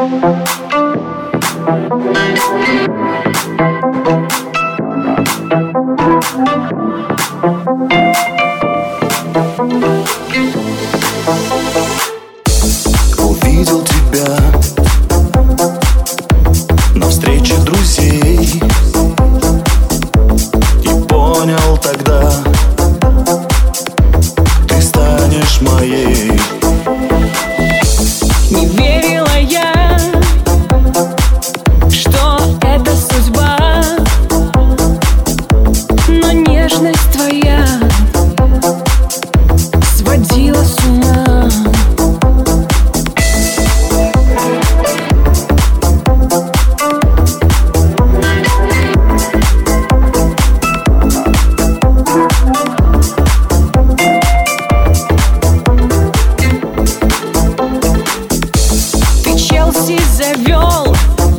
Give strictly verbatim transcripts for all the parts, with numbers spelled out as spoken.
Увидел тебя на встрече друзей и понял тогда, ты станешь моей. Не верила я, что это судьба, но нежность твоя сводила с ума. Челси завел,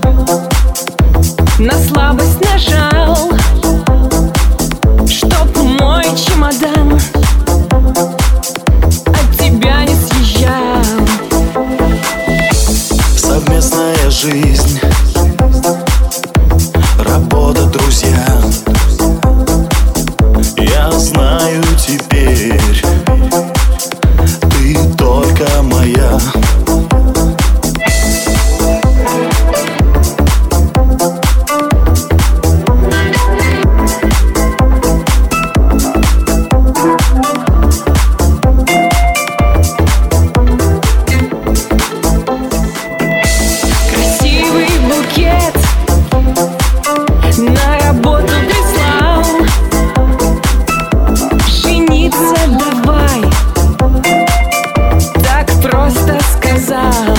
на слабость нажал, чтоб мой чемодан от тебя не съезжал. Совместная жизнь, работа, друзья. Я знаю теперь, ты только моя. На работу прислал, жениться давай, так просто сказал.